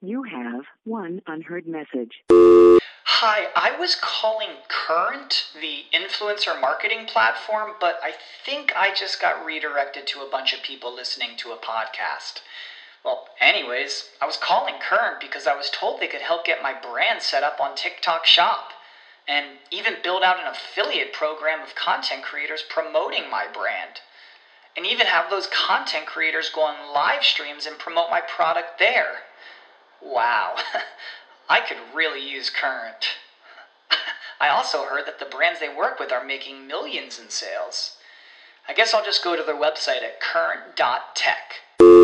You have one unheard message. Hi, I was calling Current, the influencer marketing platform, but I think I just got redirected to a bunch of people listening to a podcast. Well, anyways, I was calling Current because I was told they could help get my brand set up on TikTok Shop, and even build out an affiliate program of content creators promoting my brand, and even have those content creators go on live streams and promote my product there. Wow, I could really use Current. I also heard that the brands they work with are making millions in sales. I guess I'll just go to their website at current.tech.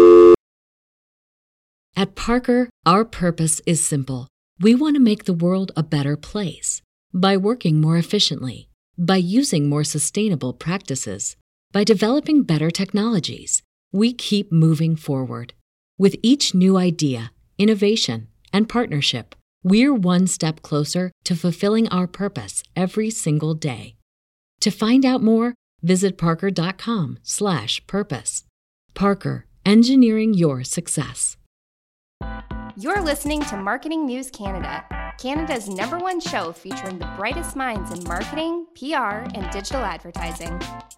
At Parker, our purpose is simple. We want to make the world a better place by working more efficiently, by using more sustainable practices, by developing better technologies. We keep moving forward. With each new idea, innovation, and partnership, we're one step closer to fulfilling our purpose every single day. To find out more, visit parker.com/purpose. Parker, engineering your success. You're listening to Marketing News Canada, Canada's #1 show featuring the brightest minds in marketing, PR, and digital advertising.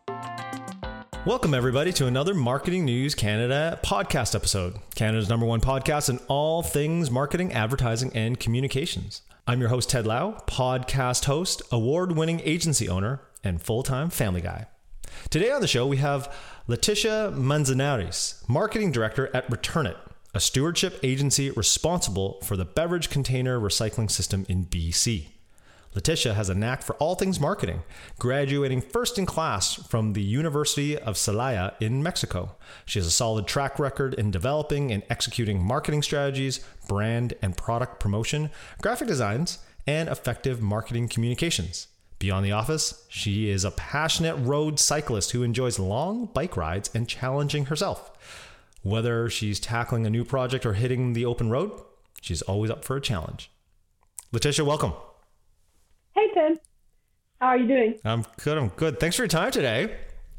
Welcome, everybody, to another Marketing News Canada podcast episode, Canada's #1 podcast in all things marketing, advertising, and communications. I'm your host, Ted Lau, podcast host, award-winning agency owner, and full-time family guy. Today on the show, we have Leticia Manzanares, marketing director at Return It, a stewardship agency responsible for the beverage container recycling system in BC. Leticia has a knack for all things marketing, graduating first in class from the University of Celaya in Mexico. She has a solid track record in developing and executing marketing strategies, brand and product promotion, graphic designs, and effective marketing communications. Beyond the office, she is a passionate road cyclist who enjoys long bike rides and challenging herself. Whether she's tackling a new project or hitting the open road, she's always up for a challenge. Leticia, welcome. Hey, Ted. How are you doing? I'm good. Thanks for your time today.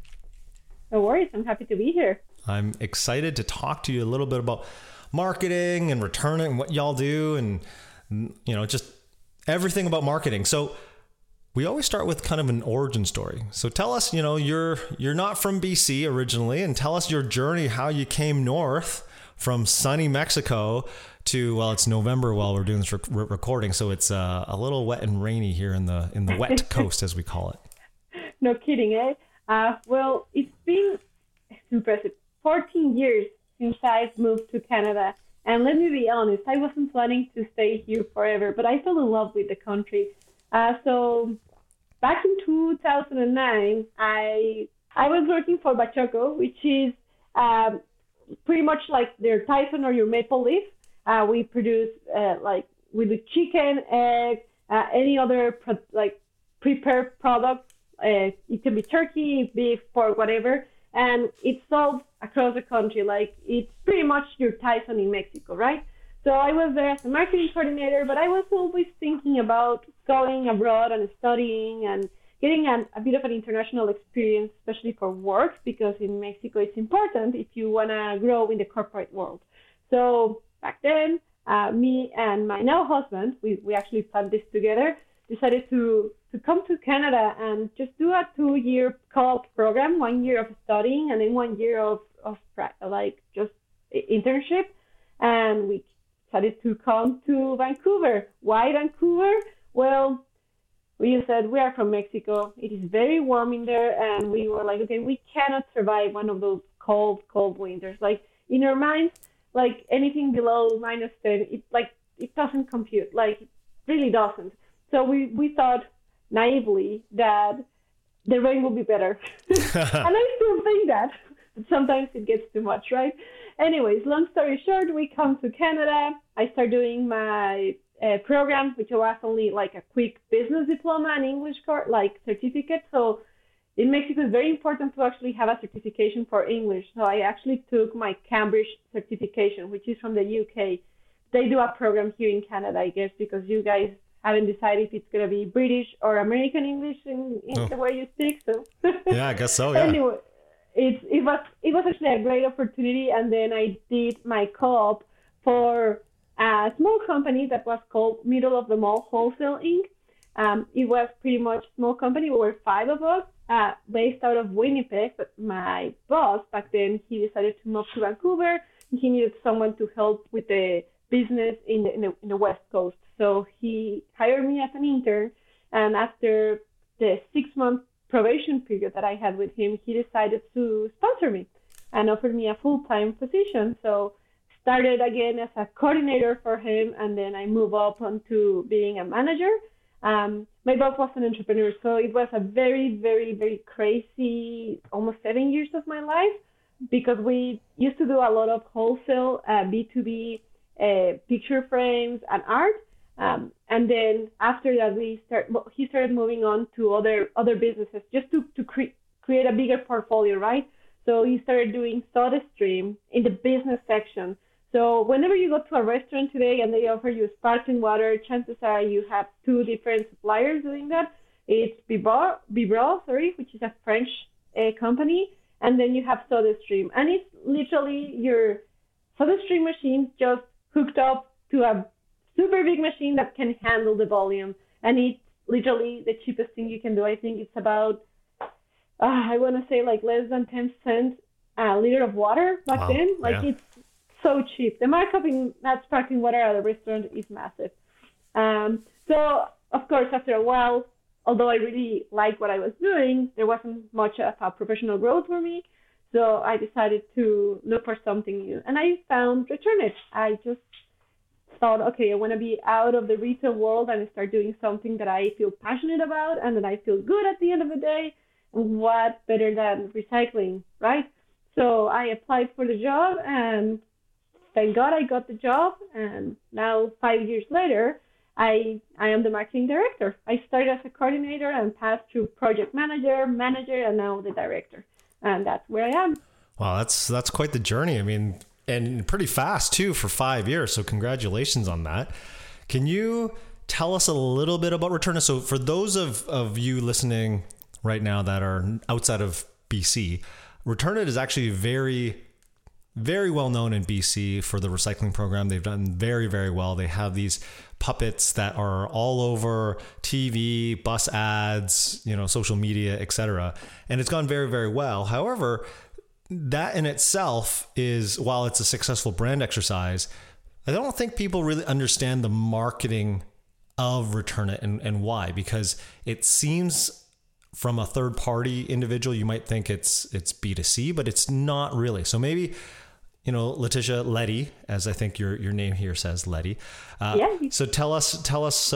No worries. I'm happy to be here. I'm excited to talk to you a little bit about marketing and Return It and what y'all do and, just everything about marketing. So we always start with kind of an origin story. So tell us, you're not from BC originally, and tell us your journey, how you came north from sunny Mexico to, well, it's November while we're doing this recording, so it's a little wet and rainy here in the wet coast, as we call it. No kidding, eh? Well, it's been impressive. 14 years since I've moved to Canada, and let me be honest, I wasn't planning to stay here forever, but I fell in love with the country. So back in 2009, I was working for Bachoco, which is pretty much like their Tyson or your Maple Leaf. We produce we do chicken, egg, any other prepared product. It can be turkey, beef, pork, whatever, and it's sold across the country. Like, it's pretty much your Tyson in Mexico, right? So I was there as a marketing coordinator, but I was always thinking about going abroad and studying and getting a bit of an international experience, especially for work, because in Mexico it's important if you want to grow in the corporate world. So back then, me and my now husband, we actually planned this together, decided to come to Canada and just do a 2-year co-op program, 1 year of studying and then 1 year of just internship. And we decided to come to Vancouver. Why Vancouver? Well, we said we are from Mexico. It is very warm in there, and we were like, okay, we cannot survive one of those cold winters. Like, in our minds, like anything below -10, it doesn't compute. Like, it really doesn't. So we thought naively that the rain will be better, and I still think that. But sometimes it gets too much, right? Anyways, long story short, we come to Canada. I start doing my program, which was only like a quick business diploma and English course, like certificate. So in Mexico, it's very important to actually have a certification for English. So I actually took my Cambridge certification, which is from the UK. They do a program here in Canada, I guess, because you guys haven't decided if it's going to be British or American English in the way you speak. So yeah, I guess so. Yeah. Anyway, it was actually a great opportunity, and then I did my co-op for a small company that was called Middle of the Mall Wholesale Inc. It was pretty much a small company. We were 5 of us, based out of Winnipeg. But my boss back then, he decided to move to Vancouver. He needed someone to help with the business in the West Coast. So he hired me as an intern. And after the 6-month probation period that I had with him, he decided to sponsor me and offered me a full-time position. So started again as a coordinator for him, and then I moved up onto being a manager. My boss was an entrepreneur, so it was a very, very, very crazy almost 7 years of my life, because we used to do a lot of wholesale B2B picture frames and art. And then after that, he started moving on to other businesses just to create a bigger portfolio, right? So he started doing SodaStream in the business section. So whenever you go to a restaurant today and they offer you sparkling water, chances are you have 2 different suppliers doing that. It's Bibrot, which is a French company, and then you have SodaStream. And it's literally your SodaStream machine just hooked up to a super big machine that can handle the volume. And it's literally the cheapest thing you can do. I think it's about, I want to say like less than 10 cents a liter of water back then. Like it's so cheap. The markup in that sparkling water at a restaurant is massive. So of course, after a while, although I really liked what I was doing, there wasn't much of a professional growth for me. So I decided to look for something new, and I found Return It. I just thought, okay, I want to be out of the retail world and start doing something that I feel passionate about and that I feel good at the end of the day. What better than recycling, right? So I applied for the job, and thank God I got the job. And now 5 years later, I am the marketing director. I started as a coordinator and passed through project manager, and now the director. And that's where I am. Wow, that's quite the journey. I mean, and pretty fast too for 5 years. So congratulations on that. Can you tell us a little bit about Return It? So for those of you listening right now that are outside of BC, Return It is actually very, very well known in BC for the recycling program. They've done very, very well. They have these puppets that are all over TV, bus ads, social media, etc. And it's gone very, very well. However, that in itself is, while it's a successful brand exercise, I don't think people really understand the marketing of Return It and why, because it seems from a third party individual, you might think it's B2C, but it's not really. So maybe, Letitia, Letty, as I think your name here says, Letty. So tell us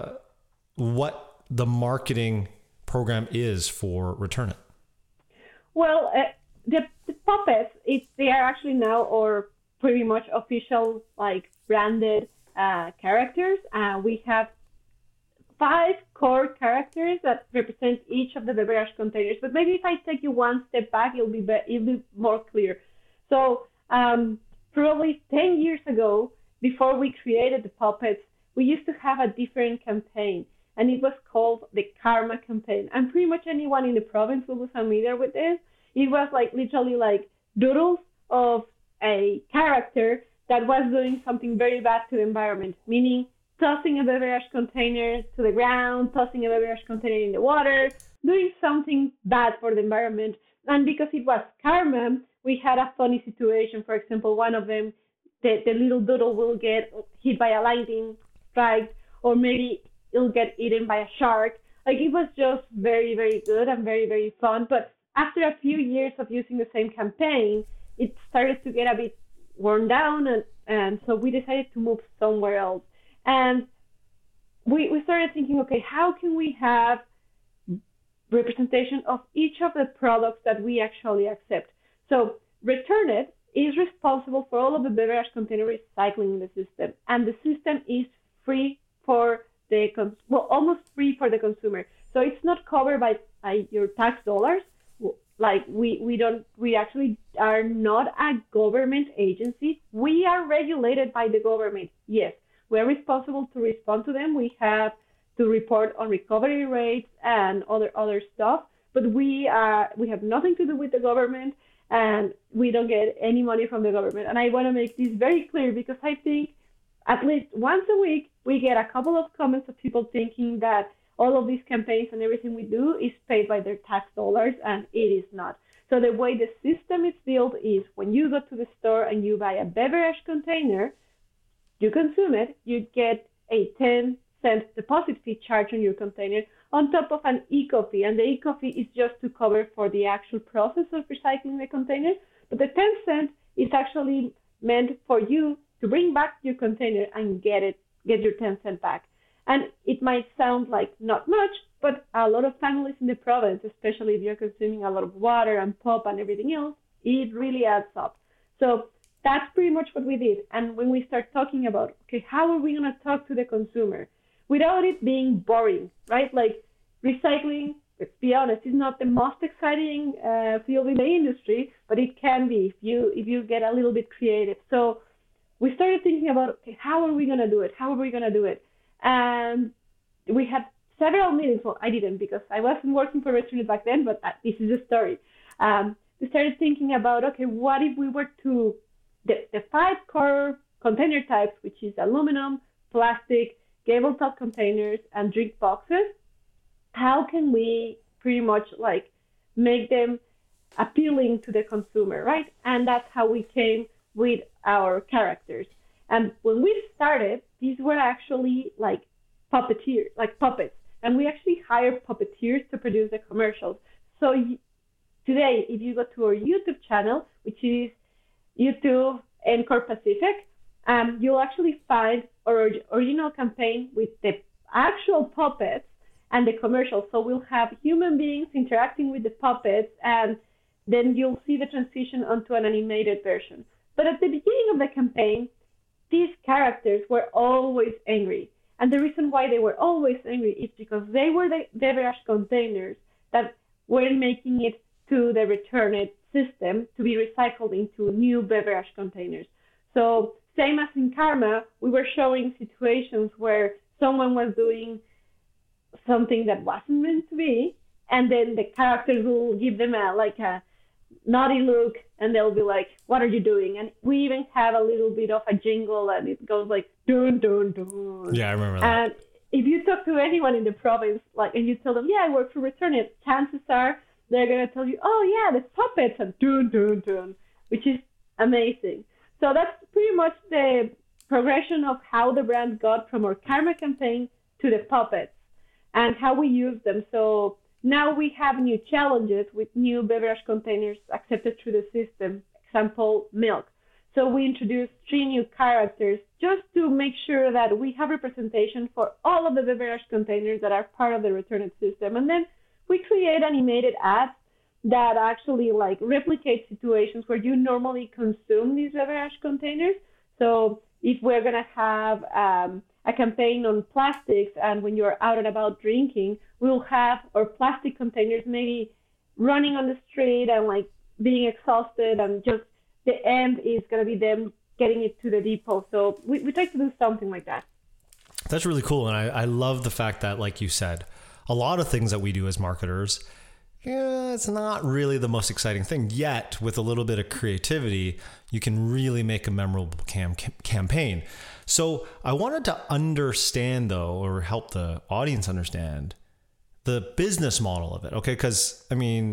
what the marketing program is for Return It. Well, the puppets, they are actually now or pretty much official, like branded characters. We have 5 core characters that represent each of the beverage containers. But maybe if I take you one step back, it'll be more clear. So probably 10 years ago, before we created the puppets, we used to have a different campaign, and it was called the Karma campaign. And pretty much anyone in the province will be familiar with this. It was literally like doodles of a character that was doing something very bad to the environment, meaning tossing a beverage container to the ground, tossing a beverage container in the water, doing something bad for the environment. And because it was karma, we had a funny situation. For example, one of them, the little doodle will get hit by a lightning strike, or maybe it'll get eaten by a shark. It was just very, very good and very, very fun. But after a few years of using the same campaign, it started to get a bit worn down, and so we decided to move somewhere else. And we started thinking, okay, how can we have representation of each of the products that we actually accept? So Return It is responsible for all of the beverage container recycling in the system, and the system is free for almost free for the consumer. So it's not covered by your tax dollars. We actually are not a government agency. We are regulated by the government. Yes, we're responsible to respond to them. We have to report on recovery rates and other stuff, but we have nothing to do with the government, and we don't get any money from the government. And I want to make this very clear, because I think at least once a week, we get a couple of comments of people thinking that all of these campaigns and everything we do is paid by their tax dollars, and it is not. So the way the system is built is when you go to the store and you buy a beverage container, you consume it, you get a 10-cent deposit fee charged on your container on top of an eco fee. And the eco fee is just to cover for the actual process of recycling the container. But the 10 cent is actually meant for you to bring back your container and get your 10 cent back. And it might sound like not much, but a lot of families in the province, especially if you're consuming a lot of water and pop and everything else, it really adds up. So that's pretty much what we did. And when we start talking about, okay, how are we going to talk to the consumer without it being boring, right? Like recycling, let's be honest, is not the most exciting field in the industry, but it can be if you get a little bit creative. So we started thinking about, okay, how are we going to do it? How are we going to do it? And we had several meetings. Well, I didn't because I wasn't working for Return It back then, but this is a story. We started thinking about, okay, what if we were to, the 5 core container types, which is aluminum, plastic, gable top containers, and drink boxes, how can we pretty much like make them appealing to the consumer, right? And that's how we came with our characters. And when we started, these were actually like puppeteers, like puppets. And we actually hired puppeteers to produce the commercials. So today, if you go to our YouTube channel, which is YouTube Encore Pacific, you'll actually find our original campaign with the actual puppets and the commercials. So we'll have human beings interacting with the puppets, and then you'll see the transition onto an animated version. But at the beginning of the campaign, these characters were always angry. And the reason why they were always angry is because they were the beverage containers that weren't making it to the Return It system to be recycled into new beverage containers. So same as in Karma, we were showing situations where someone was doing something that wasn't meant to be, and then the characters will give them a naughty look, and they'll be like, what are you doing? And we even have a little bit of a jingle, and it goes like, dun, dun, dun. Yeah, I remember that. And if you talk to anyone in the province, and you tell them, yeah, I work for Return It, chances are they're going to tell you, oh, yeah, the puppets, and dun, dun, dun, which is amazing. So that's pretty much the progression of how the brand got from our Karma campaign to the puppets and how we use them. So now we have new challenges with new beverage containers accepted through the system, example, milk. So we introduced 3 new characters just to make sure that we have representation for all of the beverage containers that are part of the Return It system. And then we create animated ads that actually replicate situations where you normally consume these beverage containers. So if we're going to have a campaign on plastics, and when you're out and about drinking, we'll have our plastic containers maybe running on the street and being exhausted, and just the end is going to be them getting it to the depot. So we try to do something like that. That's really cool. And I love the fact that, like you said, a lot of things that we do as marketers, it's not really the most exciting thing, yet with a little bit of creativity, you can really make a memorable campaign. So I wanted to understand, though, or help the audience understand the business model of it. Okay. Because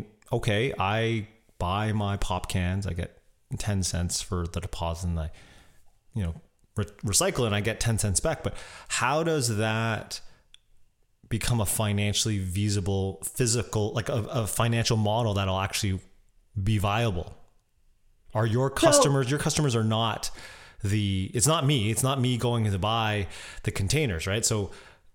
I buy my pop cans, I get 10 cents for the deposit, and I, recycle it, and I get 10 cents back. But how does that become a financially feasible, physical, a financial model that'll actually be viable? Are your customers are not it's not me going to buy the containers, right? So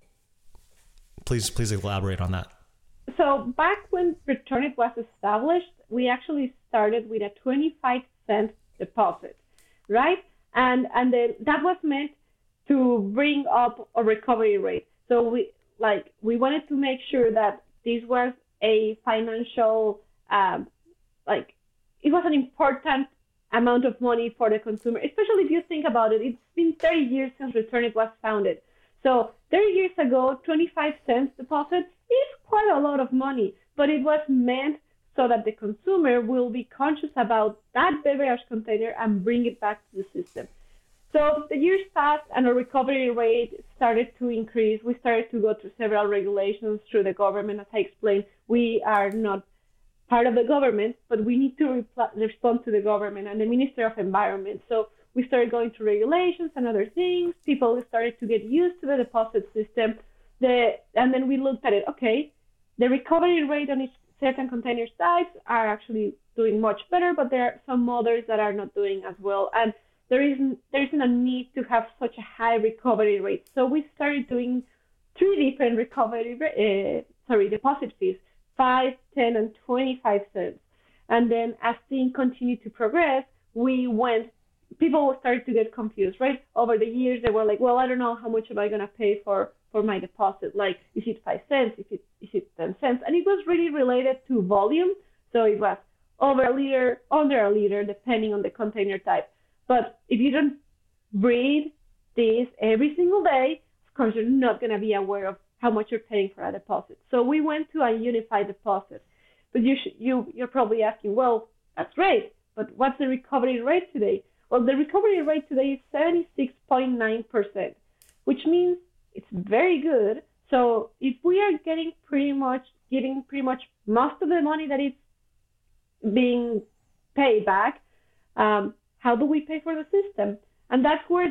please elaborate on that. So back when Return It was established, we actually started with a 25-cent deposit, right? And then that was meant to bring up a recovery rate. So we wanted to make sure that this was a financial, it was an important amount of money for the consumer, especially if you think about it. It's been 30 years since Return It was founded. So 30 years ago, 25 cents deposit is quite a lot of money, but it was meant so that the consumer will be conscious about that beverage container and bring it back to the system. So the years passed and our recovery rate started to increase. We started to go through several regulations through the government. As I explained, we are not part of the government, but we need to respond to the government and the Minister of Environment. So we started going through regulations and other things. People started to get used to the deposit system. And then we looked at it. Okay, the recovery rate on each certain container types are actually doing much better, but there are some others that are not doing as well. And there isn't a need to have such a high recovery rate. So we started doing 3 different deposit fees, 5, 10, and 25 cents. And then as things continued to progress, people started to get confused, right? Over the years, they were like, well, I don't know how much am I going to pay for my deposit? Like, is it 5 cents? Is it 10 cents? And it was really related to volume. So it was over a liter, under a liter, depending on the container type. But if you don't read this every single day, of course, you're not going to be aware of how much you're paying for a deposit. So we went to a unified deposit. But you're probably asking, well, that's great, but what's the recovery rate today? Well, the recovery rate today is 76.9%, which means it's very good. So if we are giving pretty much most of the money that is being paid back, how do we pay for the system? And that's where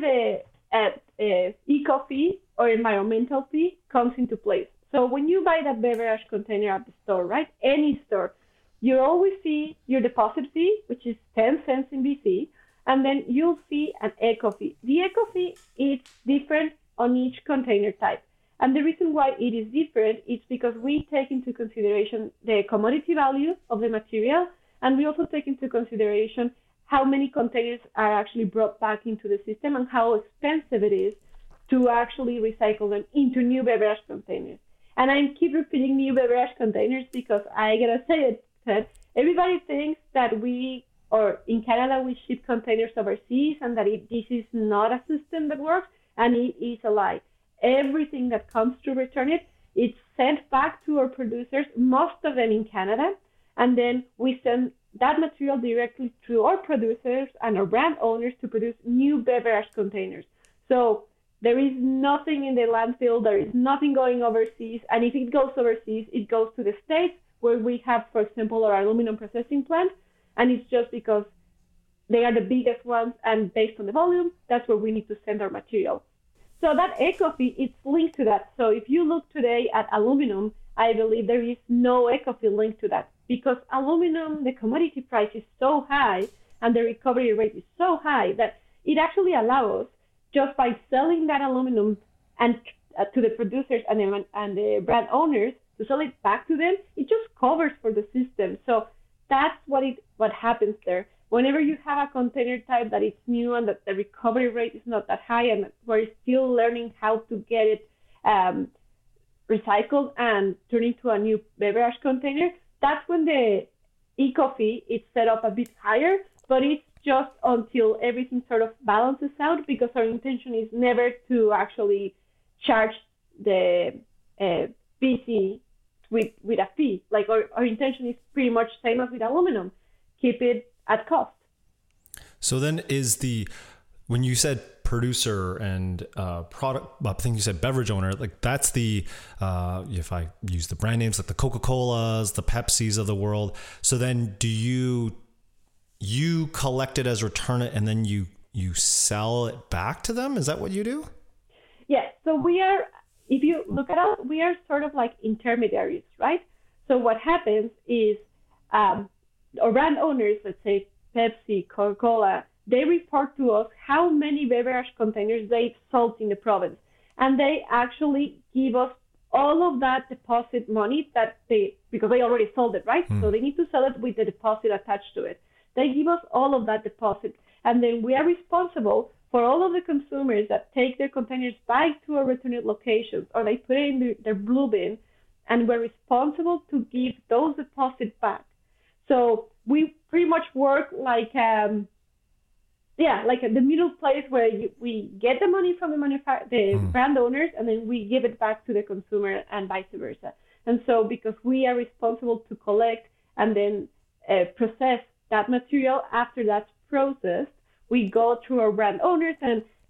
the eco fee or environmental fee comes into place. So when you buy that beverage container at the store, right, any store, you always see your deposit fee, which is 10 cents in BC, and then you'll see an eco fee. The eco fee is different on each container type. And the reason why it is different is because we take into consideration the commodity value of the material, and we also take into consideration how many containers are actually brought back into the system and how expensive it is to actually recycle them into new beverage containers. And I keep repeating new beverage containers because I gotta say it, that everybody thinks that in Canada, we ship containers overseas and that this is not a system that works, and it is a lie. Everything that comes to return it's sent back to our producers, most of them in Canada, and then we send that material directly to our producers and our brand owners to produce new beverage containers. So there is nothing in the landfill, there is nothing going overseas, and if it goes overseas, it goes to the States where we have, for example, our aluminum processing plant, and it's just because they are the biggest ones, and based on the volume, that's where we need to send our material. So that eco fee, it's linked to that. So if you look today at aluminum, I believe there is no eco fee linked to that, because aluminum, the commodity price is so high and the recovery rate is so high that it actually allows, just by selling that aluminum and to the producers and the brand owners, to sell it back to them, it just covers for the system. So that's what happens there. Whenever you have a container type that is new and that the recovery rate is not that high and we're still learning how to get it recycled and turn into a new beverage container, that's when the eco fee is set up a bit higher, but it's just until everything sort of balances out, because our intention is never to actually charge the BC with a fee. Like our intention is pretty much same as with aluminum, keep it at cost. So then when you said producer and product, I think you said beverage owner, like that's if I use the brand names like the Coca-Colas, the Pepsis of the world. So then do you collect it as return it and then you sell it back to them? Is that what you do? Yeah. So if you look at us, we are sort of like intermediaries, right? So what happens is our brand owners, let's say Pepsi, Coca-Cola, they report to us how many beverage containers they've sold in the province. And they actually give us all of that deposit money because they already sold it, right? So they need to sell it with the deposit attached to it. They give us all of that deposit. And then we are responsible for all of the consumers that take their containers back to our return locations, or they put it in their blue bin, and we're responsible to give those deposits back. So we pretty much work like the middle place where we get the money from the brand owners, and then we give it back to the consumer and vice versa. And so because we are responsible to collect and then process that material, after that's processed, we go through our brand owners, and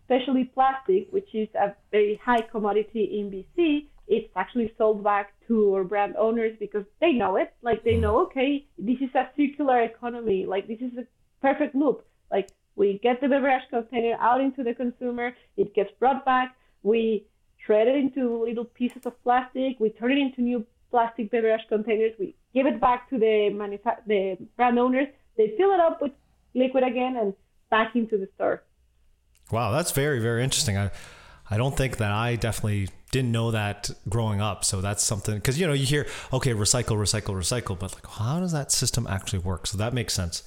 especially plastic, which is a very high commodity in BC, it's actually sold back to our brand owners because they know it. Like they know, okay, this is a circular economy. Like this is a perfect loop. Like we get the beverage container out into the consumer, it gets brought back, we shred it into little pieces of plastic, we turn it into new plastic beverage containers, we give it back to the brand owners, they fill it up with liquid again and back into the store. Wow, that's very, very interesting. I don't think that I definitely didn't know that growing up. So that's something, because, you hear, okay, recycle, but like, how does that system actually work? So that makes sense.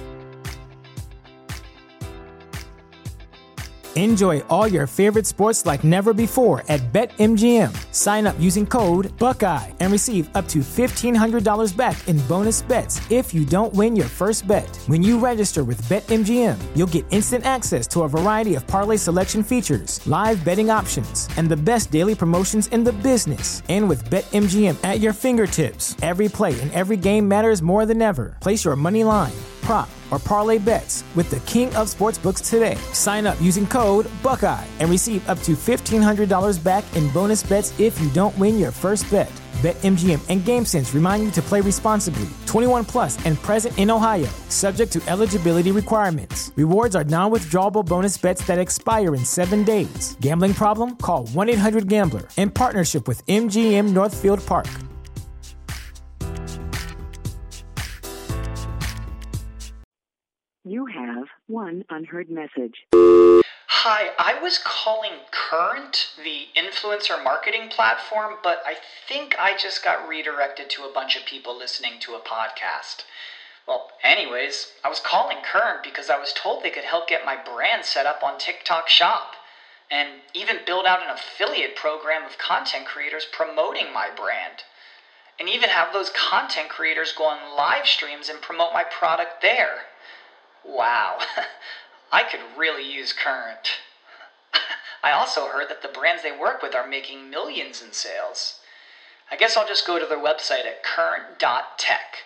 Enjoy all your favorite sports like never before at BetMGM. Sign up using code Buckeye and receive up to $1,500 back in bonus bets if you don't win your first bet. When you register with BetMGM, you'll get instant access to a variety of parlay selection features, live betting options, and the best daily promotions in the business. And with BetMGM at your fingertips, every play and every game matters more than ever. Place your money line, prop, or parlay bets with the king of sportsbooks today. Sign up using code Buckeye and receive up to $1,500 back in bonus bets if you don't win your first bet. BetMGM and GameSense remind you to play responsibly. 21 plus and present in Ohio, subject to eligibility requirements. Rewards are non-withdrawable bonus bets that expire in 7 days. Gambling problem? Call 1-800-GAMBLER. In partnership with MGM Northfield Park. You have one unheard message. Hi, I was calling Current, the influencer marketing platform, but I think I just got redirected to a bunch of people listening to a podcast. Well, anyways, I was calling Current because I was told they could help get my brand set up on TikTok Shop, and even build out an affiliate program of content creators promoting my brand, and even have those content creators go on live streams and promote my product there. Wow, I could really use Current. I also heard that the brands they work with are making millions in sales. I guess I'll just go to their website at current.tech.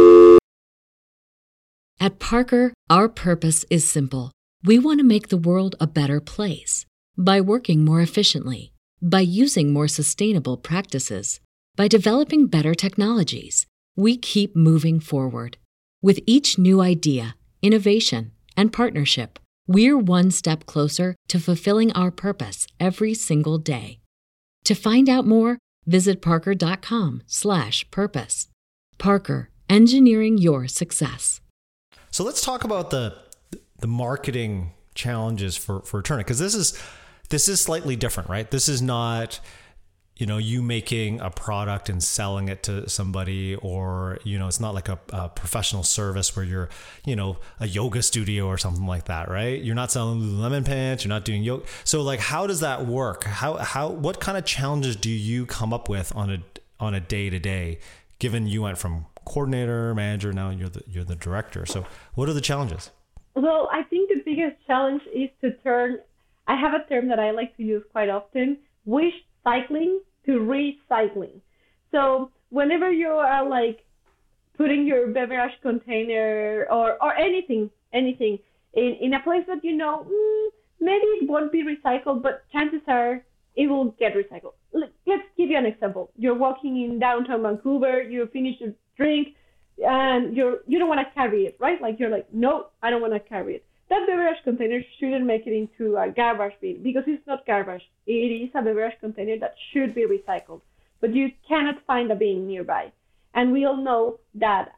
At Parker, our purpose is simple. We want to make the world a better place by working more efficiently, by using more sustainable practices, by developing better technologies. We keep moving forward. With each new idea, innovation, and partnership, we're one step closer to fulfilling our purpose every single day. To find out more, visit parker.com/purpose. Parker, engineering your success. So let's talk about the marketing challenges for Turnit, because this is slightly different, right? This is not, you making a product and selling it to somebody, or, it's not like a professional service where you're, a yoga studio or something like that, right? You're not selling Lululemon pants, you're not doing yoga. So like, how does that work? What kind of challenges do you come up with on a day-to-day, given you went from coordinator, manager, now you're the director? So what are the challenges? Well, I think the biggest challenge is to turn, I have a term that I like to use quite often, wish cycling to recycling. So whenever you are like putting your beverage container or anything in a place that maybe it won't be recycled, but chances are it will get recycled. Let's give you an example. You're walking in downtown Vancouver, you finish your drink, and you don't want to carry it, right? Like you're like, no, I don't want to carry it. That beverage container shouldn't make it into a garbage bin because it's not garbage. It is a beverage container that should be recycled, but you cannot find a bin nearby. And we all know that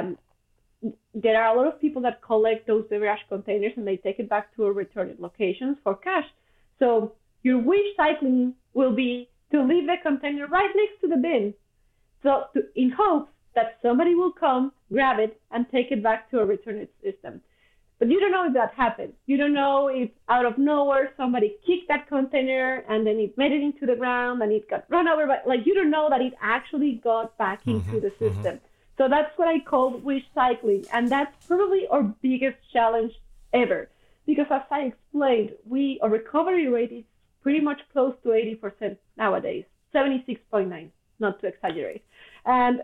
there are a lot of people that collect those beverage containers and they take it back to a return locations for cash. So your wish cycling will be to leave the container right next to the bin. So in hopes that somebody will come, grab it, and take it back to a return system. But you don't know if that happened. You don't know if out of nowhere somebody kicked that container and then it made it into the ground and it got run over by, you don't know that it actually got back into the system. So that's what I call wish cycling. And that's probably our biggest challenge ever. Because as I explained, our recovery rate is pretty much close to 80% nowadays, 76.9, not to exaggerate. And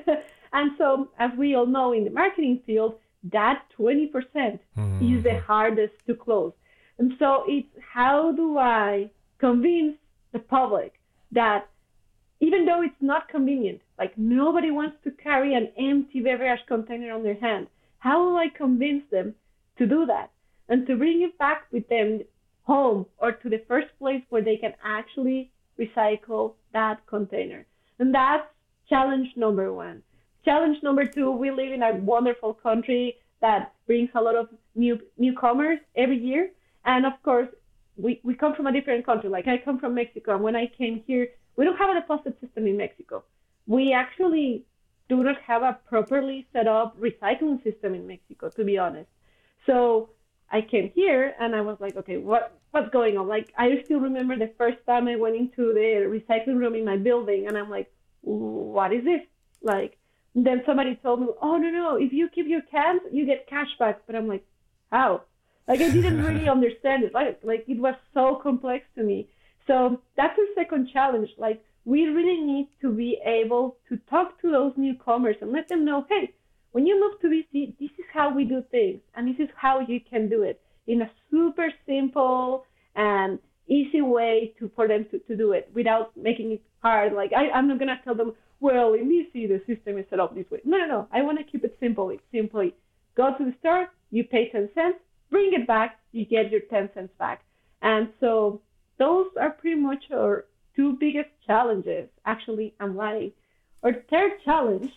so as we all know in the marketing field, that 20% is the hardest to close. And so it's how do I convince the public that even though it's not convenient, like nobody wants to carry an empty beverage container on their hand, how will I convince them to do that and to bring it back with them home or to the first place where they can actually recycle that container? And that's challenge number one. Challenge number two, we live in a wonderful country that brings a lot of newcomers every year. And of course, we come from a different country. Like I come from Mexico, and when I came here, we don't have a deposit system in Mexico. We actually do not have a properly set up recycling system in Mexico, to be honest. So I came here and I was like, okay, what's going on? Like I still remember the first time I went into the recycling room in my building, and I'm like, what is this? Like, then somebody told me, oh, no, if you keep your cans, you get cash back. But I'm like, how? Like I didn't really understand it. Like it was so complex to me. So that's the second challenge. Like we really need to be able to talk to those newcomers and let them know, hey, when you move to BC, this is how we do things, and this is how you can do it in a super simple and easy way for them to do it without making it hard. Like I'm not gonna tell them, well, in BC the system is set up this way. No. I want to keep it simple. Simply go to the store, you pay 10 cents, bring it back, you get your 10 cents back. And so those are pretty much our two biggest challenges. Actually, I'm lying. Our third challenge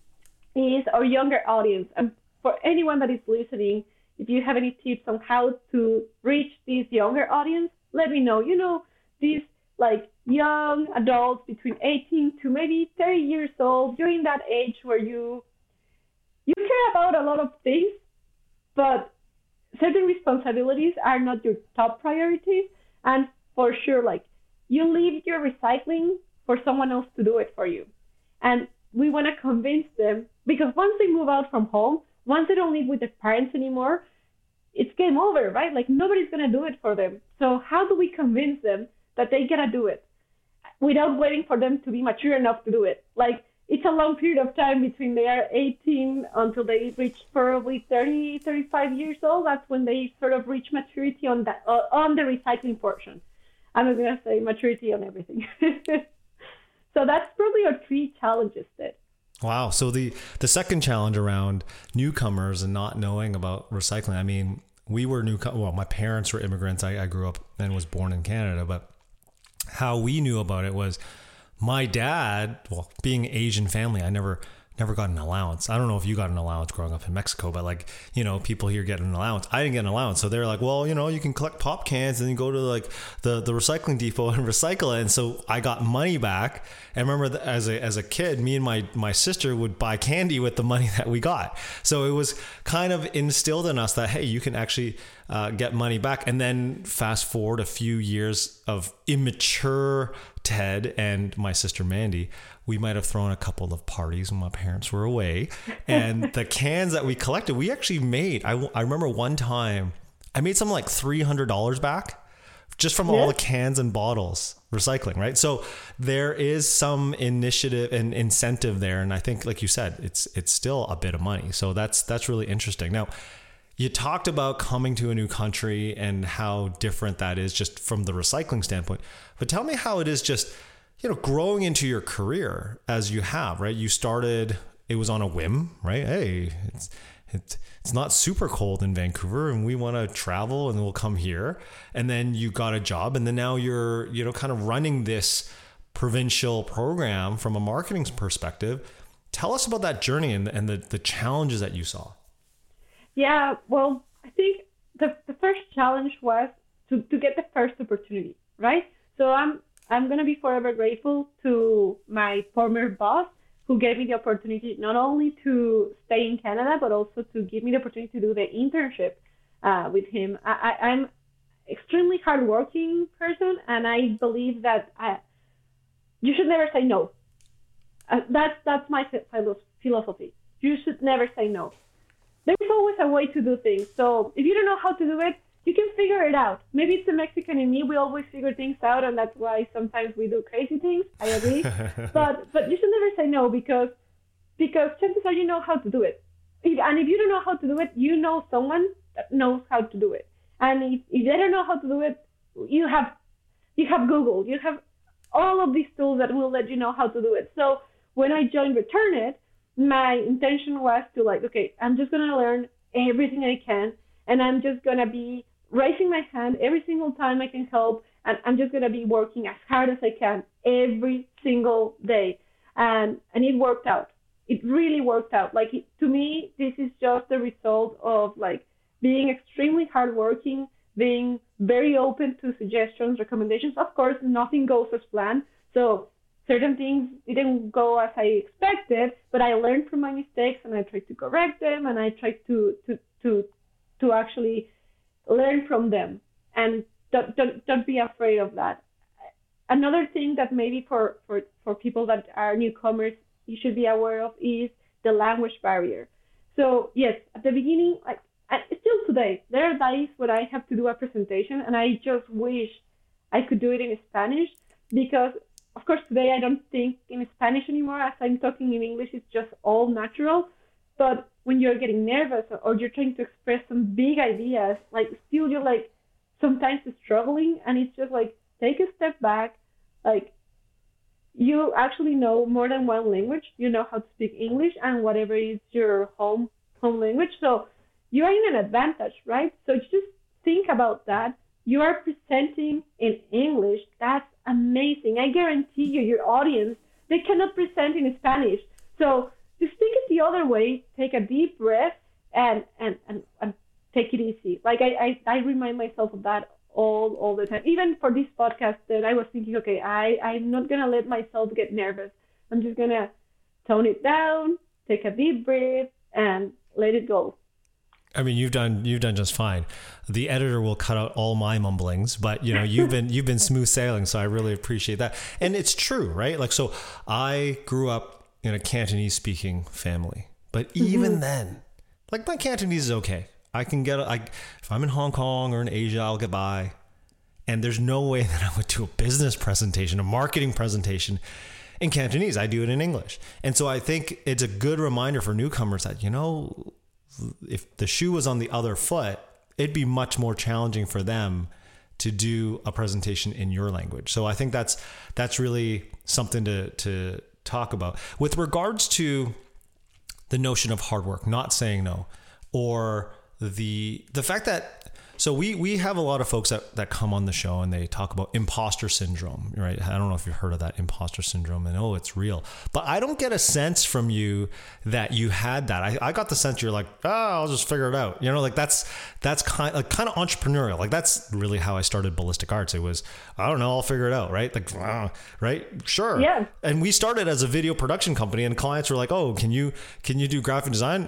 is our younger audience. And for anyone that is listening, if you have any tips on how to reach this younger audience, let me know. You know, these like young adults between 18 to maybe 30 years old, you're in that age where you care about a lot of things, but certain responsibilities are not your top priorities. And for sure, like you leave your recycling for someone else to do it for you. And we want to convince them, because once they move out from home, once they don't live with their parents anymore, it's game over, right? Like nobody's going to do it for them. So how do we convince them that they got to do it without waiting for them to be mature enough to do it? Like it's a long period of time between they are 18 until they reach probably 30, 35 years old. That's when they sort of reach maturity on that, on the recycling portion. I'm not going to say maturity on everything. So that's probably our three challenges there. Wow. So the second challenge around newcomers and not knowing about recycling, I mean, we were well, my parents were immigrants. I grew up and was born in Canada, but how we knew about it was my dad, well, being Asian family, I never got an allowance. I don't know if you got an allowance growing up in Mexico, but like, you know, people here get an allowance. I didn't get an allowance. So they're like, well, you know, you can collect pop cans and then go to like the recycling depot and recycle it. And so I got money back. And remember that as a kid, me and my sister would buy candy with the money that we got. So it was kind of instilled in us that, hey, you can actually get money back. And then fast forward a few years of immature Ted and my sister Mandy, we might have thrown a couple of parties when my parents were away. And the cans that we collected, we actually made, I remember one time I made something like $300 back just from all the cans and bottles recycling, right? So there is some initiative and incentive there. And I think, like you said, it's still a bit of money. So that's really interesting. Now, you talked about coming to a new country and how different that is just from the recycling standpoint. But tell me how it is just, you know, growing into your career as you have, right? You started, it was on a whim, right? Hey, it's not super cold in Vancouver and we want to travel and we'll come here. And then you got a job and then now you're, you know, kind of running this provincial program from a marketing perspective. Tell us about that journey and the challenges that you saw. Yeah, well, I think the first challenge was to get the first opportunity, right? So I'm going to be forever grateful to my former boss who gave me the opportunity not only to stay in Canada, but also to give me the opportunity to do the internship with him. I'm extremely hardworking person, and I believe that you should never say no. That's my philosophy. You should never say no. There's always a way to do things. So if you don't know how to do it, you can figure it out. Maybe it's the Mexican in me. We always figure things out, and that's why sometimes we do crazy things. I agree. but you should never say no because chances are you know how to do it. And if you don't know how to do it, you know someone that knows how to do it. And if they don't know how to do it, you have Google, you have all of these tools that will let you know how to do it. So when I joined Returnit, my intention was to okay, I'm just going to learn everything I can, and I'm just going to be raising my hand every single time I can help, and I'm just going to be working as hard as I can every single day. And it worked out. It really worked out. To me, this is just the result of being extremely hardworking, being very open to suggestions, recommendations. Of course, nothing goes as planned. So certain things didn't go as I expected, but I learned from my mistakes and I tried to correct them, and I tried to actually learn from them. And don't be afraid of that. Another thing that maybe for people that are newcomers, you should be aware of is the language barrier. So yes, at the beginning, and still today, there are days when I have to do a presentation and I just wish I could do it in Spanish, because of course today I don't think in Spanish anymore. As I'm talking in English, it's just all natural. But when you're getting nervous or you're trying to express some big ideas, still you're sometimes struggling, and it's just take a step back. You actually know more than one language. You know how to speak English and whatever is your home language. So you are in an advantage, right? So just think about that. You are presenting in English. That's amazing. I guarantee you, your audience, they cannot present in Spanish. So just think it the other way. Take a deep breath and take it easy. I remind myself of that all the time. Even for this podcast, that I was thinking, okay, I'm not gonna let myself get nervous. I'm just gonna tone it down, take a deep breath, and let it go. I mean, you've done just fine. The editor will cut out all my mumblings, but you've been smooth sailing, so I really appreciate that. And it's true, right? So I grew up in a Cantonese speaking family, but even then, my Cantonese is okay. I can get if I'm in Hong Kong or in Asia, I'll get by. And there's no way that I would do a business presentation, a marketing presentation in Cantonese. I do it in English. And so I think it's a good reminder for newcomers that, if the shoe was on the other foot, it'd be much more challenging for them to do a presentation in your language. So I think that's really something to talk about. With regards to the notion of hard work, not saying no, or the fact that, so we have a lot of folks that come on the show and they talk about imposter syndrome, right? I don't know if you've heard of that imposter syndrome, and it's real. But I don't get a sense from you that you had that. I got the sense you're I'll just figure it out. That's kind of entrepreneurial. That's really how I started Ballistic Arts. It was, I don't know, I'll figure it out, right? Right? Sure. Yeah. And we started as a video production company, and clients were like, "Oh, can you do graphic design?"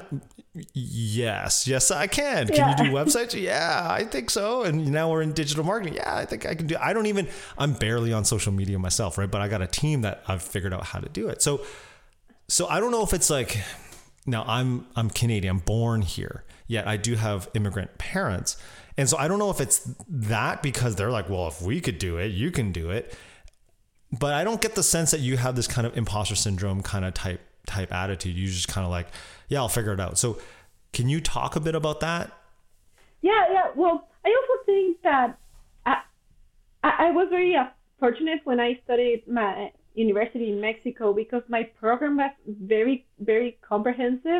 Yes, I can. Can you do websites? Yeah, I think so. And now we're in digital marketing. Yeah, I think I can do. I'm barely on social media myself, right? But I got a team that I've figured out how to do it. So I don't know if it's now I'm Canadian, I'm born here, yet I do have immigrant parents. And so I don't know if it's that, because they're well, if we could do it, you can do it. But I don't get the sense that you have this kind of imposter syndrome kind of type attitude. You just kind of yeah, I'll figure it out. So can you talk a bit about that? Yeah. Well, I also think that I was very fortunate when I studied my university in Mexico, because my program was very, very comprehensive.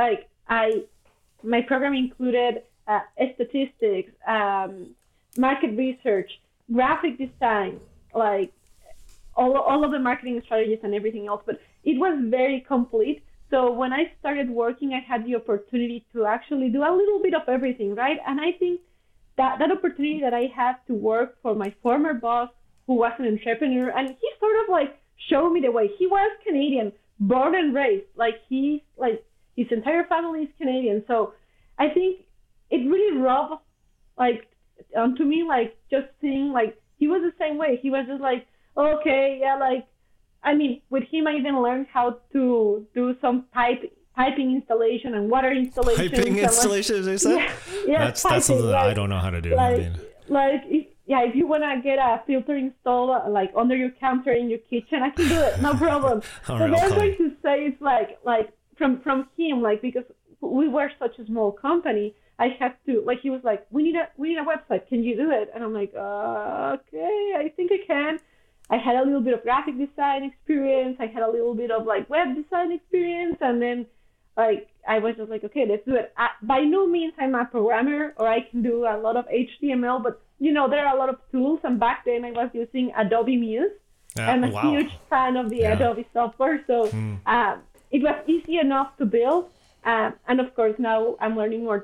My program included statistics, market research, graphic design, all of the marketing strategies and everything else. But it was very complete. So when I started working, I had the opportunity to actually do a little bit of everything, right? And I think that opportunity that I had to work for my former boss, who was an entrepreneur, and he sort of showed me the way. He was Canadian, born and raised. His entire family is Canadian. So I think it really rubbed onto me, just seeing he was the same way. He was just okay, yeah, with him, I even learned how to do some piping installation and water installation. Piping installation, they said? Yeah, that's something that I don't know how to do. If you want to get a filter installed under your counter in your kitchen, I can do it, no problem. So they're going to say it's from him, because we were such a small company, I had to, like, he was like, we need a website. Can you do it? And I'm like, okay, I think I can. I had a little bit of graphic design experience. I had a little bit of like web design experience. And then like, I was just like, okay, let's do it. By no means I'm a programmer or I can do a lot of HTML, but you know, there are a lot of tools. And back then I was using Adobe Muse. I'm a huge fan of the Adobe software. So it was easy enough to build. And of course, now I'm learning more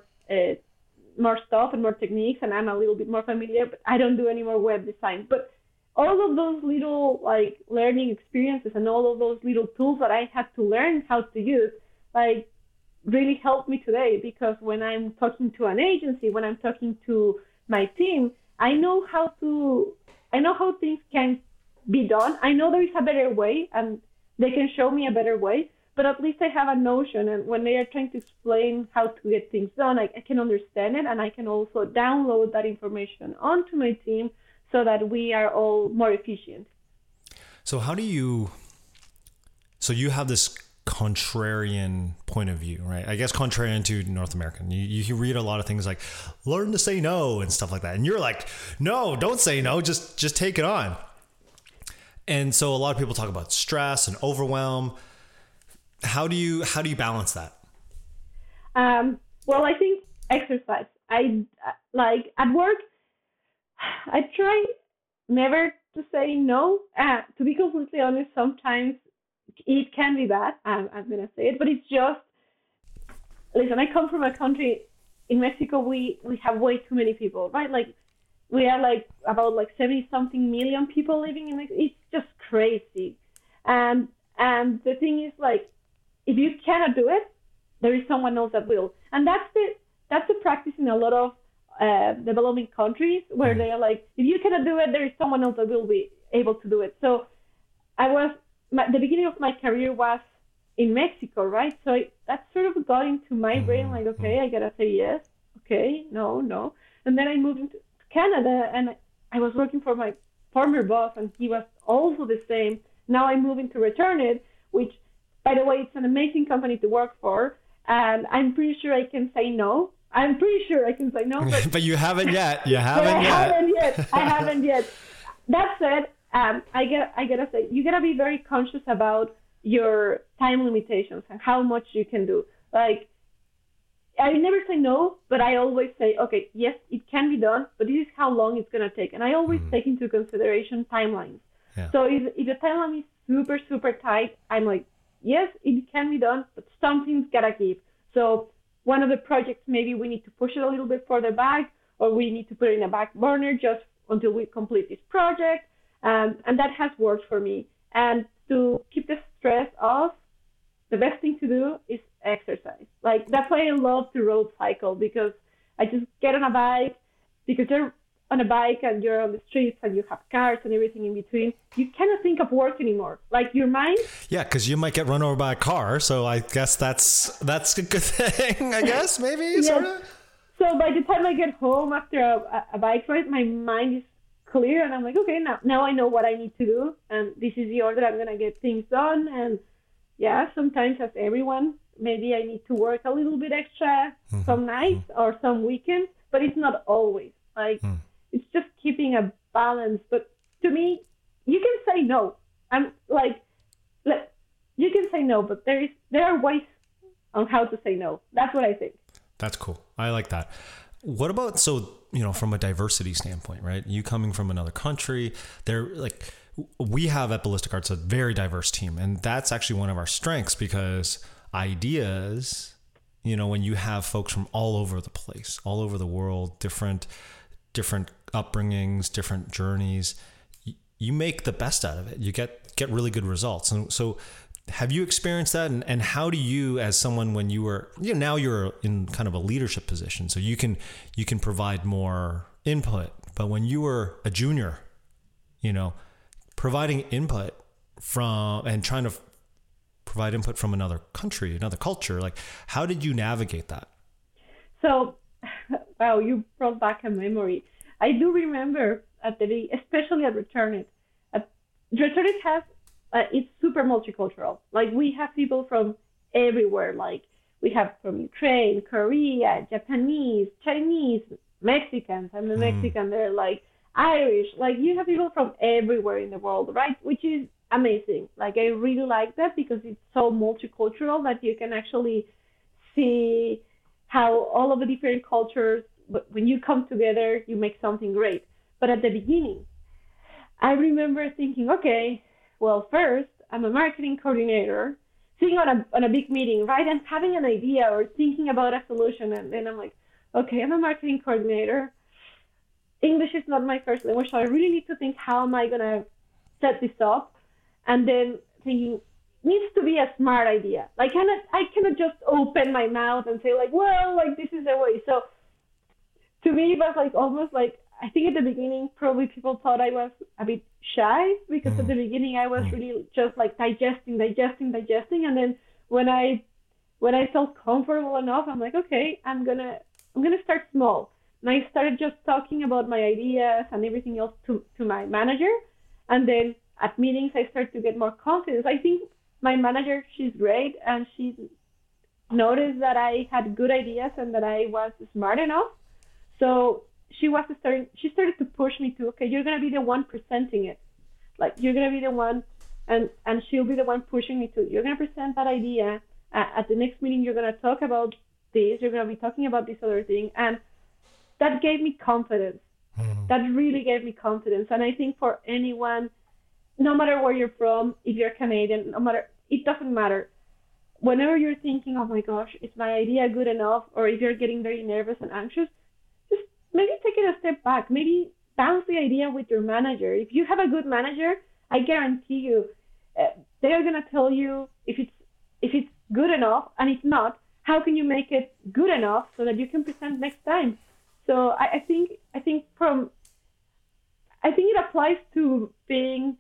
stuff and more techniques, and I'm a little bit more familiar, but I don't do any more web design. But all of those little like learning experiences and all of those little tools that I had to learn how to use, like really helped me today, because when I'm talking to an agency, when I'm talking to my team, I know how things can be done. I know there is a better way and they can show me a better way, but at least I have a notion. And when they are trying to explain how to get things done, I can understand it, and I can also download that information onto my team so that we are all more efficient. So you have this contrarian point of view, right? I guess contrarian to North American. You read a lot of things like learn to say no and stuff like that. And you're like, no, don't say no, just take it on. And so a lot of people talk about stress and overwhelm. How do you balance that? Well, I think exercise. I like at work, I try never to say no. To be completely honest, sometimes it can be bad. I'm going to say it, but it's just, listen, I come from a country, in Mexico, we have way too many people, right? Like, we are like about like 70-something million people living in Mexico. It's just crazy. And the thing is, like, if you cannot do it, there is someone else that will. And that's the practice in a lot of developing countries, where they are like, if you cannot do it, there is someone else that will be able to do it. So the beginning of my career was in Mexico, right? So that sort of got into my brain, like, okay, I gotta say yes, okay, no. And then I moved into Canada, and I was working for my former boss, and he was also the same. Now I'm moving to Return It, which, by the way, it's an amazing company to work for, and I'm pretty sure I can say no. But, but you haven't yet. I haven't yet. That said, I gotta say, you gotta be very conscious about your time limitations and how much you can do. Like, I never say no, but I always say, okay, yes, it can be done, but this is how long it's gonna take. And I always take into consideration timelines. Yeah. So if the timeline is super, super tight, I'm like, yes, it can be done, but something's gotta give. So one of the projects, maybe we need to push it a little bit further back, or we need to put it in a back burner just until we complete this project. And that has worked for me. And to keep the stress off, the best thing to do is exercise. Like, that's why I love to road cycle, because I just get on a bike, because you're on a bike and you're on the streets and you have cars and everything in between. You cannot think of work anymore. Like, your mind. Yeah, because you might get run over by a car. So I guess that's a good thing, I guess, maybe, yes. Sort of. So by the time I get home after a bike ride, my mind is clear, and I'm like, okay, now I know what I need to do, and this is the order I'm gonna get things done. And yeah, sometimes, as everyone, maybe I need to work a little bit extra some nights or some weekends, but it's not always. Like, it's just keeping a balance. But to me, you can say no. I'm like, you can say no, but there are ways on how to say no. That's what I think. That's cool. I like that. What about, from a diversity standpoint, right? You coming from another country, we have at Ballistic Arts a very diverse team. And that's actually one of our strengths, because ideas, when you have folks from all over the place, all over the world, different upbringings, different journeys, you make the best out of it. You get really good results. And so have you experienced that? And how do you, as someone, when you were, now you're in kind of a leadership position, so you can provide more input. But when you were a junior, providing input from and trying to provide input from another country, another culture, like, how did you navigate that? So, wow, you brought back a memory. I do remember especially at Return It. Return It has, it's super multicultural. Like, we have people from everywhere. Like, We have from Ukraine, Korea, Japanese, Chinese, Mexicans. I'm a Mexican. They're like Irish. Like you have people from everywhere in the world, right? Which is amazing. Like I really like that because it's so multicultural that you can actually see how all of the different cultures, but when you come together, you make something great. But at the beginning, I remember thinking, okay, well, first, I'm a marketing coordinator, sitting on a big meeting, right, and having an idea or thinking about a solution. And then I'm like, okay, I'm a marketing coordinator. English is not my first language, so I really need to think, how am I going to set this up? And then thinking, needs to be a smart idea. Like, I cannot just open my mouth and say, like, well, like, this is the way. So to me, it was like almost like, I think at the beginning, probably people thought I was a bit shy because at the beginning I was really just like digesting. And then when I felt comfortable enough, I'm like, okay, I'm gonna start small. And I started just talking about my ideas and everything else to my manager. And then at meetings, I started to get more confidence. I think my manager, she's great, and she noticed that I had good ideas and that I was smart enough. So she started to push me to, okay, you're going to be the one presenting it. Like, you're going to be the one, and she'll be the one pushing me to, you're going to present that idea. At the next meeting, you're going to talk about this. You're going to be talking about this other thing. And that gave me confidence. That really gave me confidence. And I think for anyone, no matter where you're from, if you're Canadian, it doesn't matter. Whenever you're thinking, oh my gosh, is my idea good enough? Or if you're getting very nervous and anxious, just maybe take it a step back. Maybe bounce the idea with your manager. If you have a good manager, I guarantee you, they're going to tell you if it's good enough, and if not, how can you make it good enough so that you can present next time? So I think it applies to being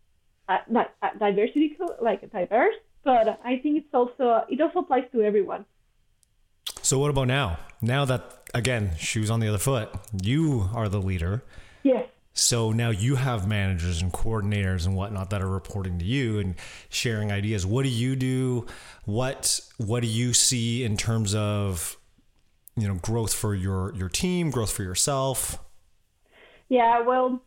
diversity, like diverse, but I think it also applies to everyone. So what about now? Now that, again, shoes on the other foot, you are the leader. Yes. So now you have managers and coordinators and whatnot that are reporting to you and sharing ideas. What do you do? What do you see in terms of, growth for your team, growth for yourself? Yeah, well,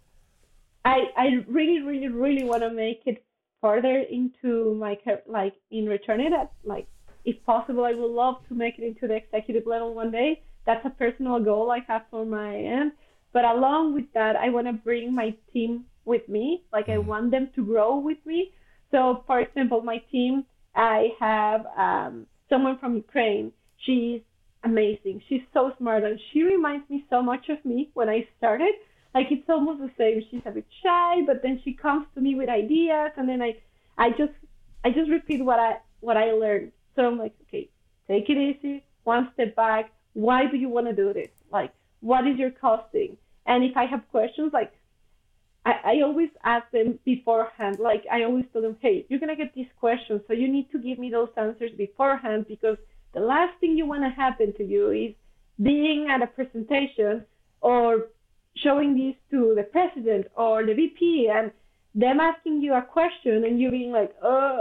I really, really, really want to make it further into my, like, in returning it. Like, if possible, I would love to make it into the executive level one day. That's a personal goal I have for my end. But along with that, I want to bring my team with me. Like, I want them to grow with me. So, for example, my team, I have someone from Ukraine. She's amazing. She's so smart, and she reminds me so much of me when I started. Like, it's almost the same. She's a bit shy, but then she comes to me with ideas, and then I just repeat what I learned. So I'm like, okay, take it easy, one step back. Why do you want to do this? Like, what is your costing? And if I have questions, like, I always ask them beforehand. Like, I always tell them, hey, you're going to get these questions, so you need to give me those answers beforehand, because the last thing you want to happen to you is being at a presentation or showing this to the president or the VP and them asking you a question and you being like,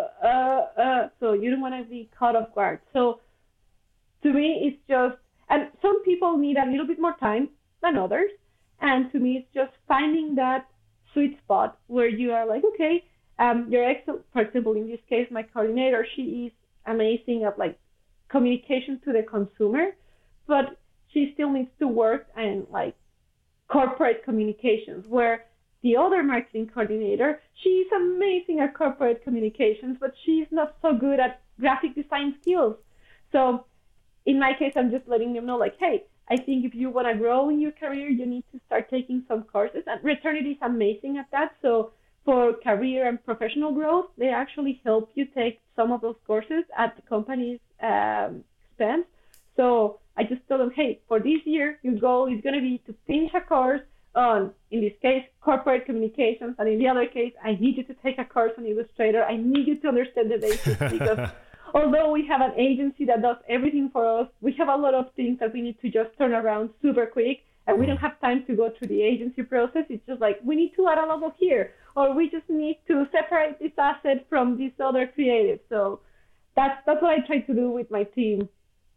so you don't want to be caught off guard. So to me, it's just, and some people need a little bit more time than others. And to me, it's just finding that sweet spot where you are like, okay, you're excellent. For example, in this case, my coordinator, she is amazing at like communication to the consumer, but she still needs to work in like corporate communications, where the other marketing coordinator, she's amazing at corporate communications, but she's not so good at graphic design skills. So in my case, I'm just letting them know, like, hey, I think if you want to grow in your career, you need to start taking some courses. And Returnity is amazing at that. So for career and professional growth, they actually help you take some of those courses at the company's expense. So I just tell them, hey, for this year, your goal is going to be to finish a course on, in this case, corporate communications. And in the other case, I need you to take a course on Illustrator. I need you to understand the basics, because although we have an agency that does everything for us, we have a lot of things that we need to just turn around super quick, and we don't have time to go through the agency process. It's just like, we need to add a logo here, or we just need to separate this asset from this other creative. So that's what I try to do with my team.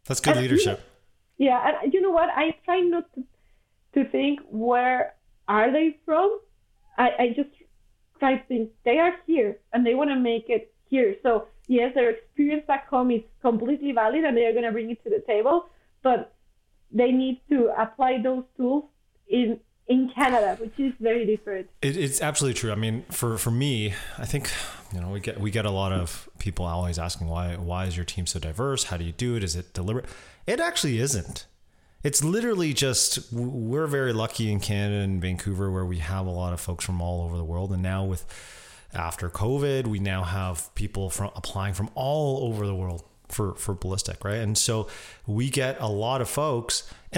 That's good leadership. Yeah, and you know what? I try not to think where are they from. I just try to think they are here and they want to make it here. So yes, their experience back home is completely valid and they are going to bring it to the table, but they need to apply those tools in Canada, which is very different. It's absolutely true. I mean, for me, I think, we get a lot of people always asking why is your team so diverse? How do you do it? Is it deliberate? It actually isn't. It's literally just, we're very lucky in Canada and Vancouver where we have a lot of folks from all over the world. And now after COVID, we now have people applying from all over the world for Ballistic, right? And so we get a lot of folks, and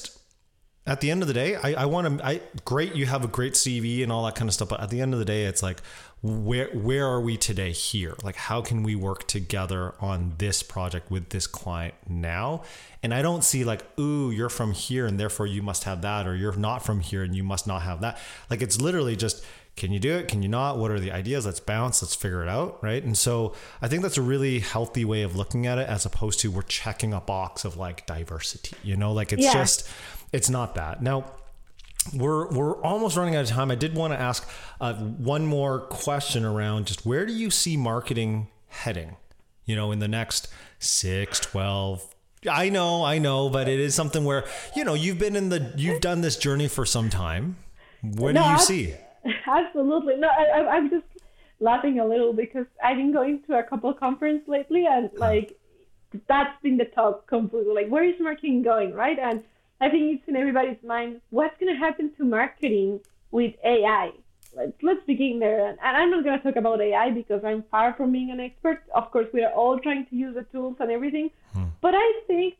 at the end of the day, great, you have a great CV and all that kind of stuff. But at the end of the day, it's like, where are we today here? Like, how can we work together on this project with this client now? And I don't see like, ooh, you're from here and therefore you must have that, or you're not from here and you must not have that. Like, it's literally just, can you do it? Can you not? What are the ideas? Let's bounce. Let's figure it out. Right. And so I think that's a really healthy way of looking at it, as opposed to we're checking a box of like diversity, like it's just, it's not that. Now, we're almost running out of time. I did want to ask one more question around just where do you see marketing heading, in the next 6, 12, I know, but it is something where, you've done this journey for some time. What do you see? Absolutely. No, I'm just laughing a little because I've been going to a couple of conferences lately and that's been the talk completely. Like, where is marketing going, right? And I think it's in everybody's mind, what's going to happen to marketing with AI? Let's begin there. And I'm not going to talk about AI because I'm far from being an expert. Of course, we are all trying to use the tools and everything. But I think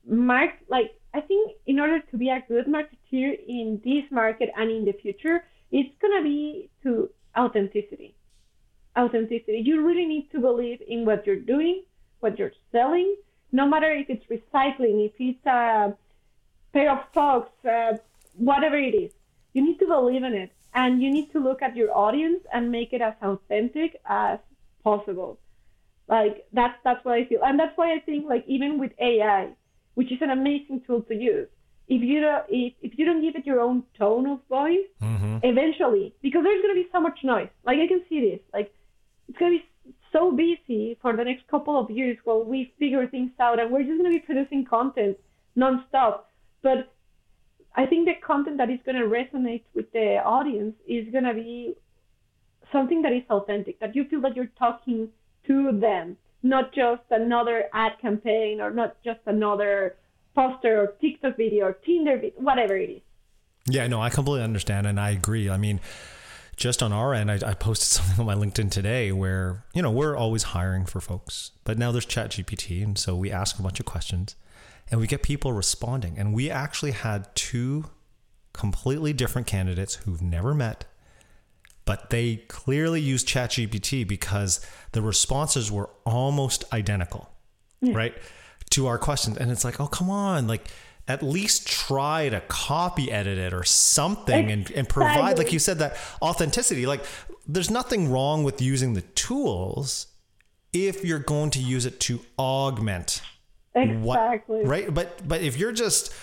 in order to be a good marketeer in this market and in the future, it's going to be to authenticity. Authenticity. You really need to believe in what you're doing, what you're selling, no matter if it's recycling, if it's a pair of socks, whatever it is. You need to believe in it, and you need to look at your audience and make it as authentic as possible. Like, that's what I feel, and that's why I think, like, even with AI, which is an amazing tool to use, if you don't give it your own tone of voice, eventually, because there's going to be so much noise. Like, I can see this. Like, it's going to be so busy for the next couple of years while we figure things out, and we're just going to be producing content nonstop. But I think the content that is going to resonate with the audience is going to be something that is authentic, that you feel that you're talking to them, not just another ad campaign or not just another poster or TikTok video or Tinder video, whatever it is. Yeah, no, I completely understand. And I agree. I mean, just on our end, I posted something on my LinkedIn today where, we're always hiring for folks, but now there's ChatGPT. And so we ask a bunch of questions. And we get people responding. And we actually had 2 completely different candidates who've never met, but they clearly used ChatGPT because the responses were almost identical, right, to our questions. And it's like, oh, come on, like, at least try to copy edit it or something and provide, like you said, that authenticity. Like, there's nothing wrong with using the tools if you're going to use it to augment exactly right. But if you're just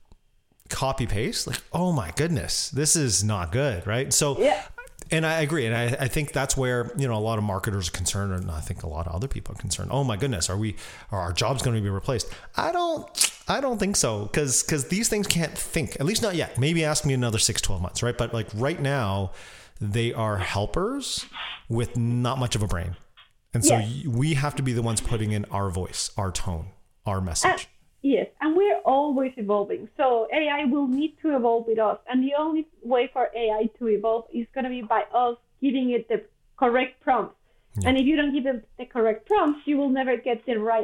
copy paste, like, oh my goodness, this is not good, right? So and I agree, and I think that's where a lot of marketers are concerned, and I think a lot of other people are concerned. Oh my goodness, are our jobs going to be replaced? I don't think so, because these things can't think, at least not yet. Maybe ask me another 6-12 months, right? But like right now, they are helpers with not much of a brain, and so we have to be the ones putting in our voice, our tone, our message. Yes, and we're always evolving. So AI will need to evolve with us. And the only way for AI to evolve is going to be by us giving it the correct prompts. Yeah. And if you don't give it the correct prompts, you will never get the right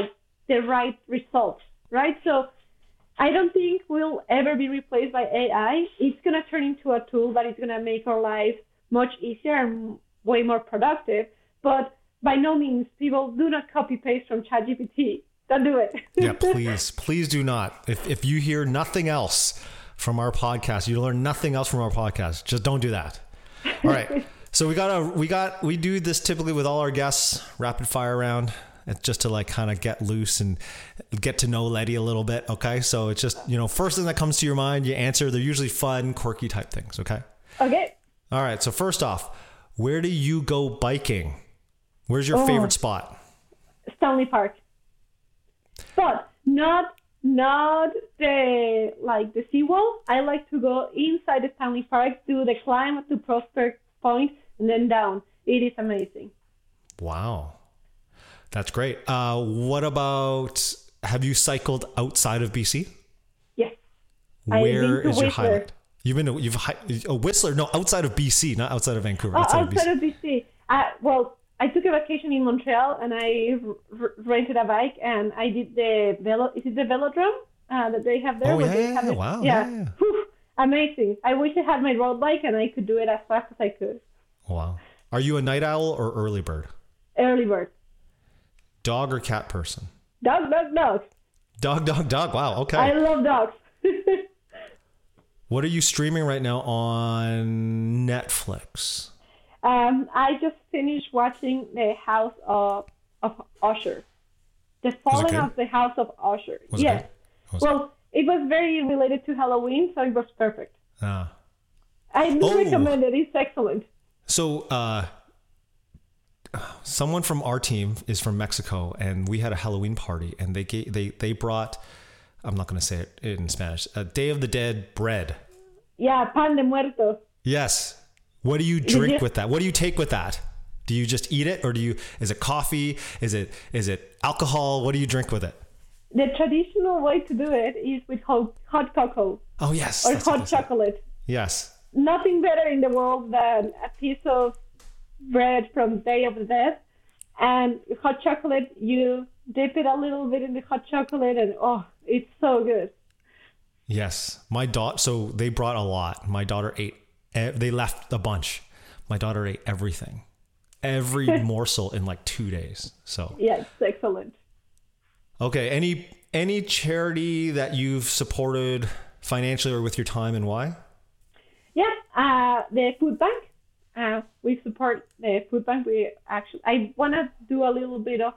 results, right? So I don't think we'll ever be replaced by AI. It's going to turn into a tool that is going to make our life much easier and way more productive. But by no means, people do not copy paste from ChatGPT. Don't do it. Yeah, please do not. If you hear nothing else from our podcast, you learn nothing else from our podcast, just don't do that. All right. So we do this typically with all our guests, rapid fire round. just to like kind of get loose and get to know Letty a little bit. Okay. So it's just, first thing that comes to your mind, you answer. They're usually fun, quirky type things. Okay. Okay. All right. So first off, where do you go biking? Where's your favorite spot? Stanley Park. But not the seawall. I like to go inside the Stanley Park, do the climb up to Prospect Point, and then down. It is amazing. Wow. That's great. What about, have you cycled outside of BC? Yes. Where is your highlight? Whistler? No, outside of BC, not outside of Vancouver. Outside of BC. Well, I took a vacation in Montreal and I rented a bike and I did is it the velodrome that they have there? Oh, yeah. Wow. Yeah. Whew, amazing. I wish I had my road bike and I could do it as fast as I could. Wow. Are you a night owl or early bird? Early bird. Dog or cat person? Dog. Dog. Wow. Okay. I love dogs. What are you streaming right now on Netflix? I just finished watching The House of Usher. The Falling of the House of Usher. Yes. Well, it was very related to Halloween, so it was perfect. I do recommend it. It's excellent. So, someone from our team is from Mexico, and we had a Halloween party, and they brought, I'm not going to say it in Spanish, a Day of the Dead bread. Yeah, pan de muerto. Yes. What do you drink with that? What do you take with that? Do you just eat it, or is it coffee? Is it alcohol? What do you drink with it? The traditional way to do it is with hot cocoa. Oh, yes. Or hot chocolate. Yes. Nothing better in the world than a piece of bread from Day of the Dead and hot chocolate. You dip it a little bit in the hot chocolate and it's so good. Yes. My daughter, so they brought a lot. My daughter ate, they left a bunch. My daughter ate everything. Every morsel in like 2 days. So yeah, it's excellent. Okay. Any charity that you've supported financially or with your time, and why? Yeah, the food bank. We support the food bank. I want to do a little bit of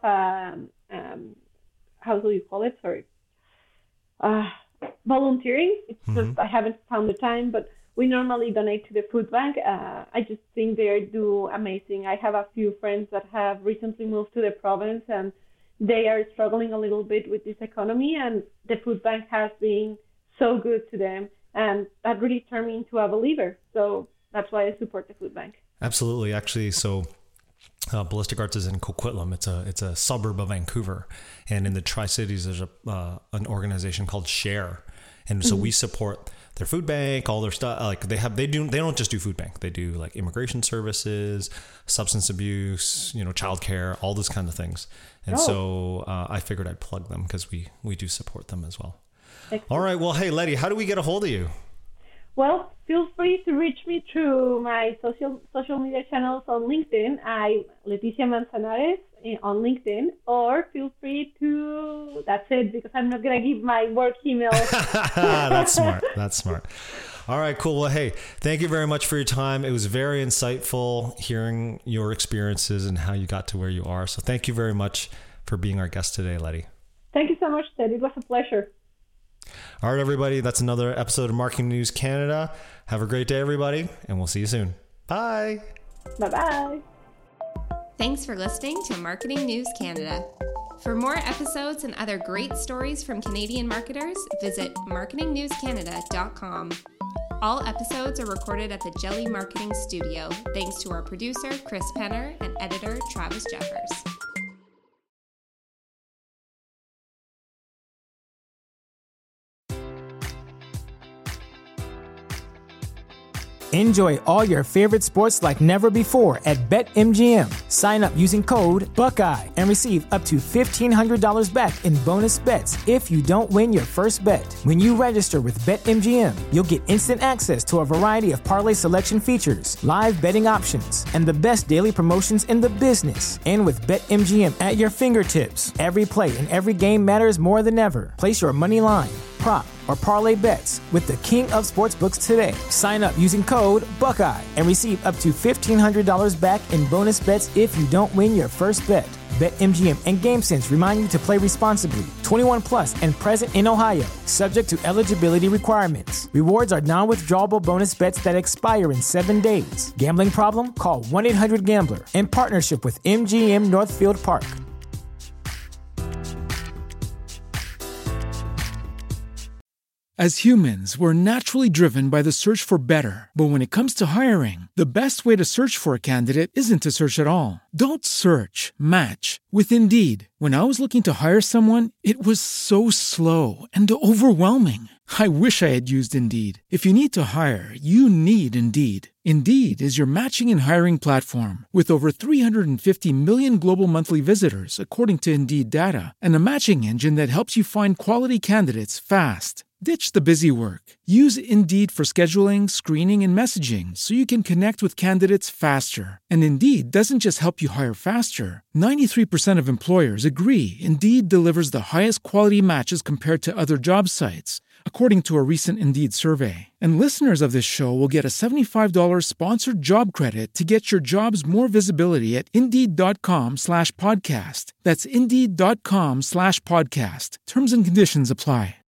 how do you call it? Sorry. Volunteering. It's just I haven't found the time, but we normally donate to the food bank. I just think they do amazing. I have a few friends that have recently moved to the province, and they are struggling a little bit with this economy, and the food bank has been so good to them, and that really turned me into a believer. So that's why I support the food bank. Absolutely. Actually, so Ballistic Arts is in Coquitlam. It's a suburb of Vancouver, and in the Tri-Cities there's an organization called Share, and so we support their food bank, all their stuff. Like they don't just do food bank. They do like immigration services, substance abuse, childcare, all those kind of things. And so I figured I'd plug them because we do support them as well. Excellent. All right. Well, hey, Letty, how do we get a hold of you? Well, feel free to reach me through my social media channels on LinkedIn. I'm Leticia Manzanares on LinkedIn, or feel free to, that's it, because I'm not going to give my work email. That's smart. All right, cool. Well, hey, thank you very much for your time. It was very insightful hearing your experiences and how you got to where you are. So thank you very much for being our guest today, Letty. Thank you so much, Ted. It was a pleasure. All right, everybody. That's another episode of Marketing News Canada. Have a great day, everybody, and we'll see you soon. Bye. Bye-bye. Thanks for listening to Marketing News Canada. For more episodes and other great stories from Canadian marketers, visit marketingnewscanada.com. All episodes are recorded at the Jelly Marketing Studio, thanks to our producer, Chris Penner, and editor, Travis Jeffers. Enjoy all your favorite sports like never before at BetMGM. Sign up using code Buckeye and receive up to $1,500 back in bonus bets if you don't win your first bet. When you register with BetMGM, you'll get instant access to a variety of parlay selection features, live betting options, and the best daily promotions in the business. And with BetMGM at your fingertips, every play and every game matters more than ever. Place your money line, prop, or parlay bets with the king of sportsbooks today. Sign up using code Buckeye and receive up to $1,500 back in bonus bets if you don't win your first bet. BetMGM and GameSense remind you to play responsibly. 21 plus and present in Ohio, subject to eligibility requirements. Rewards are non-withdrawable bonus bets that expire in 7 days. Gambling problem? Call 1-800-GAMBLER in partnership with MGM Northfield Park. As humans, we're naturally driven by the search for better. But when it comes to hiring, the best way to search for a candidate isn't to search at all. Don't search, match with Indeed. When I was looking to hire someone, it was so slow and overwhelming. I wish I had used Indeed. If you need to hire, you need Indeed. Indeed is your matching and hiring platform with over 350 million global monthly visitors, according to Indeed data, and a matching engine that helps you find quality candidates fast. Ditch the busy work. Use Indeed for scheduling, screening, and messaging so you can connect with candidates faster. And Indeed doesn't just help you hire faster. 93% of employers agree Indeed delivers the highest quality matches compared to other job sites, according to a recent Indeed survey. And listeners of this show will get a $75 sponsored job credit to get your jobs more visibility at Indeed.com/podcast. That's Indeed.com/podcast. Terms and conditions apply.